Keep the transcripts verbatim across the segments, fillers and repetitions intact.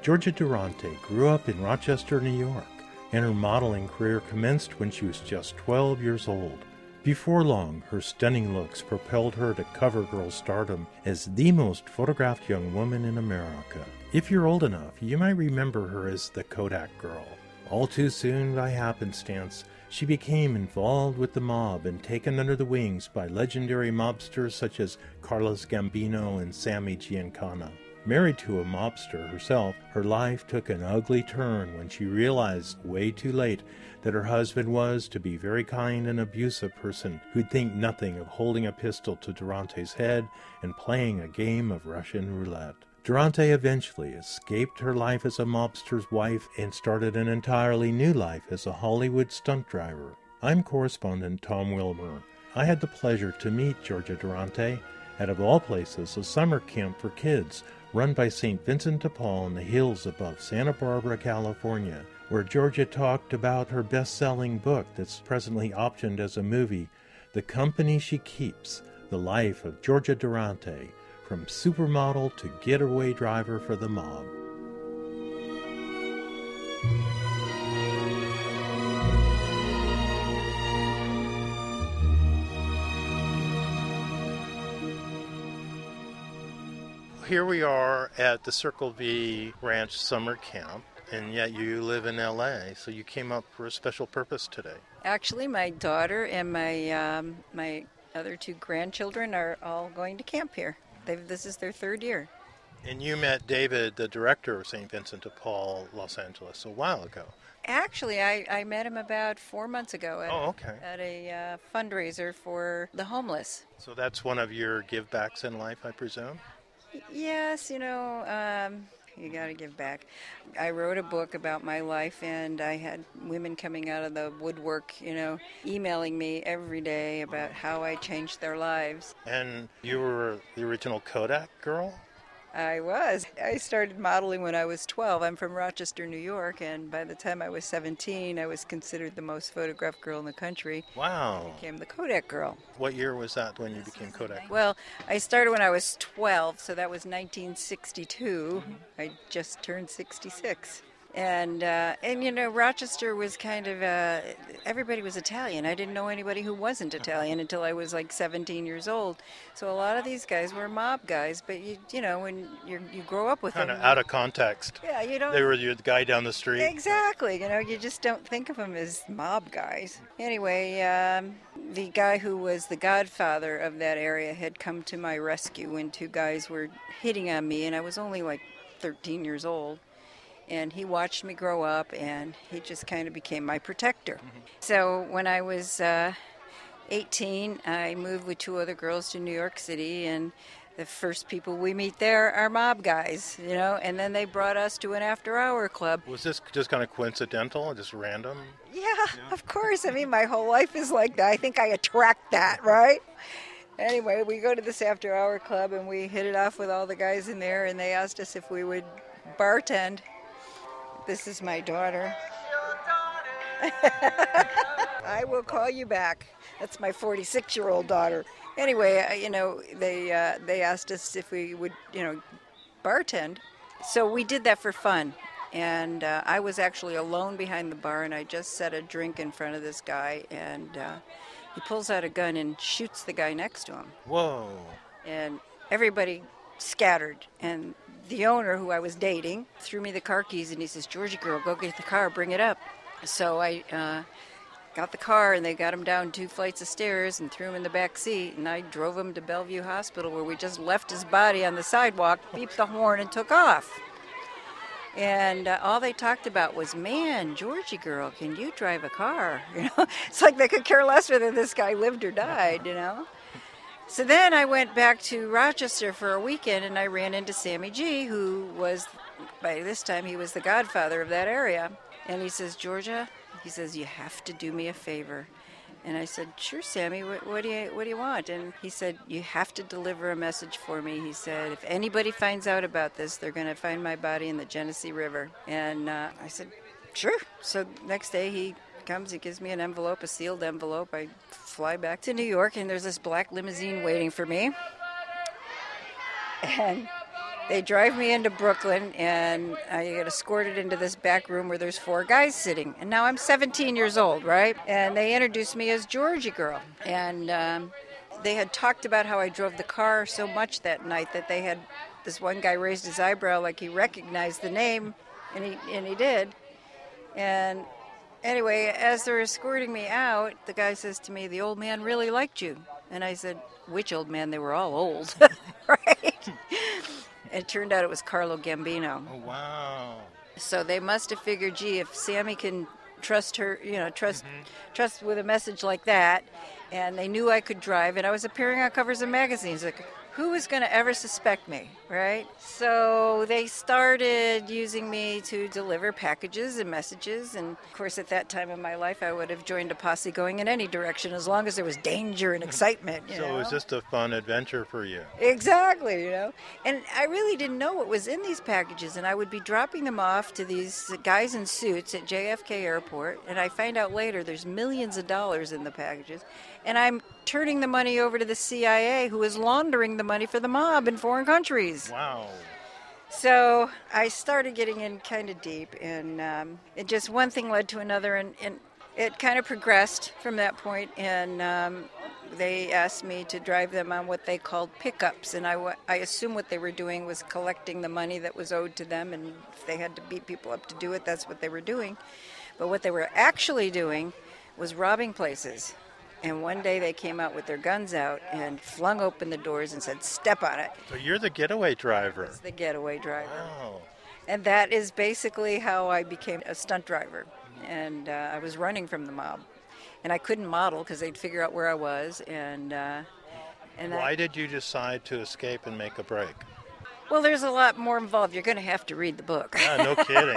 Georgia Durante grew up in Rochester, New York, and her modeling career commenced when she was just twelve years old. Before long, her stunning looks propelled her to cover-girl stardom as the most photographed young woman in America. If you're old enough, you might remember her as the Kodak Girl. All too soon, by happenstance, she became involved with the mob and taken under the wings by legendary mobsters such as Carlos Gambino and Sammy Giancana. Married to a mobster herself, her life took an ugly turn when she realized way too late that her husband was, to be very kind and abusive person who'd think nothing of holding a pistol to Durante's head and playing a game of Russian roulette. Durante eventually escaped her life as a mobster's wife and started an entirely new life as a Hollywood stunt driver. I'm correspondent Tom Wilmer. I had the pleasure to meet Georgia Durante at, of all places, a summer camp for kids run by Saint Vincent de Paul in the hills above Santa Barbara, California, where Georgia talked about her best-selling book that's presently optioned as a movie, The Company She Keeps, The Life of Georgia Durante, from supermodel to getaway driver for the mob. Here we are at the Circle V Ranch Summer Camp, and yet you live in L A, so you came up for a special purpose today. Actually, my daughter and my um, my other two grandchildren are all going to camp here. They've, this is their third year. And you met David, the director of Saint Vincent de Paul, Los Angeles, a while ago. Actually, I, I met him about four months ago at, oh, okay. at a uh, fundraiser for the homeless. So that's one of your give-backs in life, I presume? Yes, you know, um, you got to give back. I wrote a book about my life, and I had women coming out of the woodwork, you know, emailing me every day about how I changed their lives. And you were the original Kodak girl? I was. I started modeling when I was twelve. I'm from Rochester, New York, and by the time I was seventeen, I was considered the most photographed girl in the country. Wow. I became the Kodak Girl. What year was that when you became Kodak? Well, I started when I was twelve, so that was nineteen sixty-two. Mm-hmm. I just turned sixty-six. And, uh, and you know, Rochester was kind of, uh, everybody was Italian. I didn't know anybody who wasn't Italian until I was like seventeen years old. So a lot of these guys were mob guys, but, you you know, when you you grow up with kind them. Kind of out of context. Yeah, you don't. They were the guy down the street. Exactly. You know, you just don't think of them as mob guys. Anyway, um, the guy who was the godfather of that area had come to my rescue when two guys were hitting on me, and I was only like thirteen years old. And he watched me grow up, and he just kind of became my protector. Mm-hmm. So when I was uh, eighteen, I moved with two other girls to New York City, and the first people we meet there are mob guys, you know, and then they brought us to an after-hour club. Was this just kind of coincidental, just random? Yeah, yeah, of course. I mean, my whole life is like that. I think I attract that, right? Anyway, we go to this after-hour club, and we hit it off with all the guys in there, and they asked us if we would bartend. This is my daughter. I will call you back. That's my forty-six-year-old daughter. Anyway, uh, you know, they uh, they asked us if we would, you know, bartend. So we did that for fun. And uh, I was actually alone behind the bar, and I just set a drink in front of this guy, and uh, he pulls out a gun and shoots the guy next to him. Whoa. And everybody scattered, and the owner, who I was dating, threw me the car keys, and he says, "Georgie girl, go get the car, bring it up." So I uh, got the car, and they got him down two flights of stairs and threw him in the back seat, and I drove him to Bellevue Hospital, where we just left his body on the sidewalk, beeped the horn, and took off. And uh, all they talked about was, "Man, Georgie girl, can you drive a car?" You know, it's like they could care less whether this guy lived or died, you know. So then I went back to Rochester for a weekend, and I ran into Sammy G, who was, by this time, he was the godfather of that area. And he says, "Georgia," he says, "you have to do me a favor." And I said, "Sure, Sammy, what, what do you what do you want?" And he said, "You have to deliver a message for me." He said, "If anybody finds out about this, they're going to find my body in the Genesee River." And uh, I said, "Sure." So next day he comes, he gives me an envelope, a sealed envelope. I fly back to New York, and there's this black limousine waiting for me. And They drive me into Brooklyn, and I get escorted into this back room where there's four guys sitting. And now I'm seventeen years old, right? And they introduced me as Georgie Girl. And um, they had talked about how I drove the car so much that night that they had, this one guy raised his eyebrow like he recognized the name, and he and he did. And anyway, as they're escorting me out, the guy says to me, "The old man really liked you." And I said, "Which old man?" They were all old, right? It turned out it was Carlo Gambino. Oh, wow. So they must have figured, gee, if Sammy can trust her, you know, trust mm-hmm. trust with a message like that, and they knew I could drive, and I was appearing on covers of magazines. Like, who was going to ever suspect me, right? So they started using me to deliver packages and messages. And, of course, at that time in my life, I would have joined a posse going in any direction as long as there was danger and excitement. You so know? It was just a fun adventure for you. Exactly, you know. And I really didn't know what was in these packages. And I would be dropping them off to these guys in suits at J F K Airport. And I find out later there's millions of dollars in the packages. And I'm turning the money over to the C I A, who is laundering the money for the mob in foreign countries. Wow. So I started getting in kind of deep, and um, it just one thing led to another, and, and it kind of progressed from that point, and um, they asked me to drive them on what they called pickups, and I, I assume what they were doing was collecting the money that was owed to them, and if they had to beat people up to do it, that's what they were doing. But what they were actually doing was robbing places. And one day they came out with their guns out and flung open the doors and said, "Step on it." So you're the getaway driver. It's the getaway driver. Wow. And that is basically how I became a stunt driver. And uh, I was running from the mob. And I couldn't model because they'd figure out where I was. And, uh, and Why I, did you decide to escape and make a break? Well, there's a lot more involved. You're going to have to read the book. Yeah, no kidding.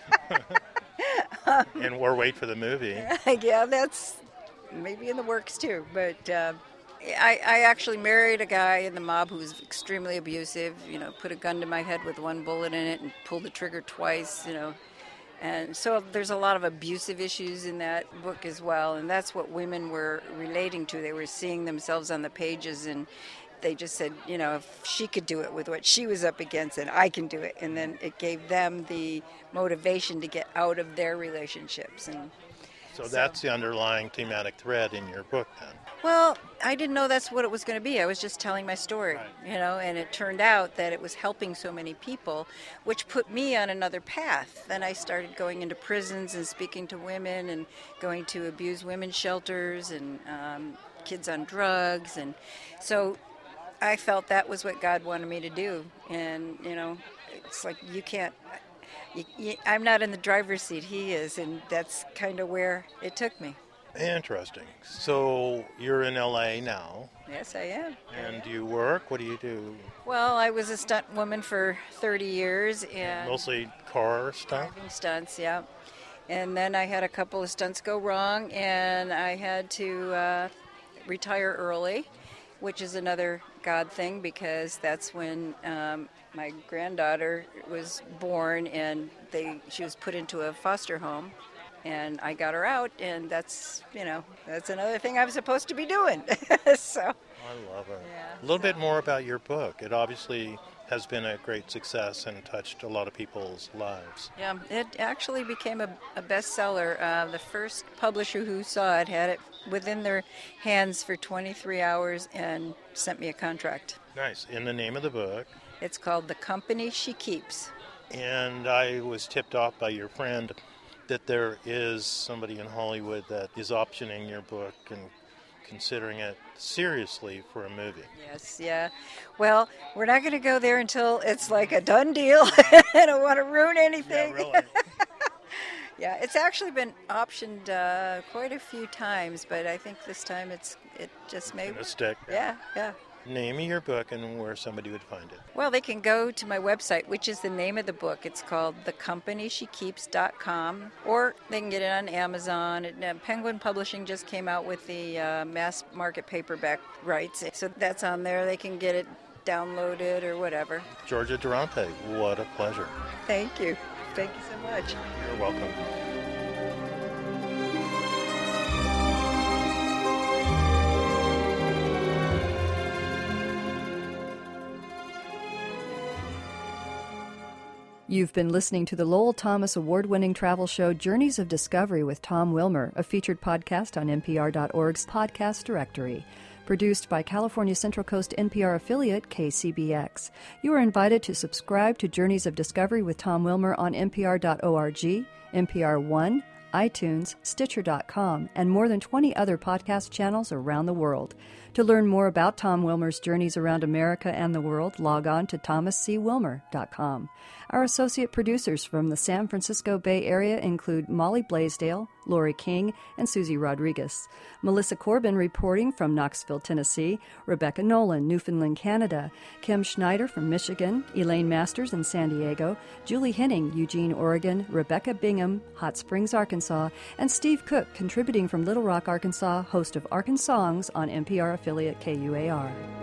And or wait for the movie. Yeah, that's... maybe in the works too, but uh, I, I actually married a guy in the mob who was extremely abusive, you know, put a gun to my head with one bullet in it and pulled the trigger twice, you know, and so there's a lot of abusive issues in that book as well, and that's what women were relating to. They were seeing themselves on the pages, and they just said, you know, if she could do it with what she was up against, then I can do it, and then it gave them the motivation to get out of their relationships. And So that's the underlying thematic thread in your book, then. Well, I didn't know that's what it was going to be. I was just telling my story, right. you know, and it turned out that it was helping so many people, which put me on another path. Then I started going into prisons and speaking to women and going to abused women's shelters and um, kids on drugs. And so I felt that was what God wanted me to do. And, you know, it's like you can't... You, you, I'm not in the driver's seat, he is, and that's kind of where it took me. Interesting. So you're in L A now. Yes, I am. And do you work? What do you do? Well, I was a stunt woman for thirty years. and Mostly car stuff? Driving stunts, yeah. And then I had a couple of stunts go wrong, and I had to uh, retire early, which is another God thing, because that's when... Um, my granddaughter was born, and they she was put into a foster home, and I got her out, and that's, you know, that's another thing I'm supposed to be doing. So I love it. Yeah, a little so. bit more about your book. It obviously has been a great success and touched a lot of people's lives. Yeah, it actually became a, a bestseller. Uh, the first publisher who saw it had it within their hands for twenty-three hours and sent me a contract. Nice. In the name of the book? It's called The Company She Keeps. And I was tipped off by your friend that there is somebody in Hollywood that is optioning your book and considering it seriously for a movie. Yes, yeah. Well, we're not going to go there until it's like a done deal. I don't want to ruin anything. Yeah, really. Yeah, it's actually been optioned uh, quite a few times, but I think this time it's it just may... It's stick. Yeah, yeah. Name of your book and where somebody would find it. Well, they can go to my website, which is the name of the book. It's called the company she keeps dot com, or they can get it on Amazon. And, uh, Penguin Publishing just came out with the uh, mass market paperback rights, so that's on there. They can get it downloaded or whatever. Georgia Durante, what a pleasure. Thank you. Thank you so much. You're welcome. You've been listening to the Lowell Thomas award-winning travel show Journeys of Discovery with Tom Wilmer, a featured podcast on N P R dot org's podcast directory. Produced by California Central Coast N P R affiliate K C B X. You are invited to subscribe to Journeys of Discovery with Tom Wilmer on N P R dot org, N P R One, iTunes, Stitcher dot com, and more than twenty other podcast channels around the world. To learn more about Tom Wilmer's journeys around America and the world, log on to thomas c wilmer dot com. Our associate producers from the San Francisco Bay Area include Molly Blaisdell, Lori King, and Susie Rodriguez. Melissa Corbin reporting from Knoxville, Tennessee, Rebecca Nolan, Newfoundland, Canada, Kim Schneider from Michigan, Elaine Masters in San Diego, Julie Henning, Eugene, Oregon, Rebecca Bingham, Hot Springs, Arkansas, and Steve Cook contributing from Little Rock, Arkansas, host of Arkansas Songs on N P R affiliate K U A R.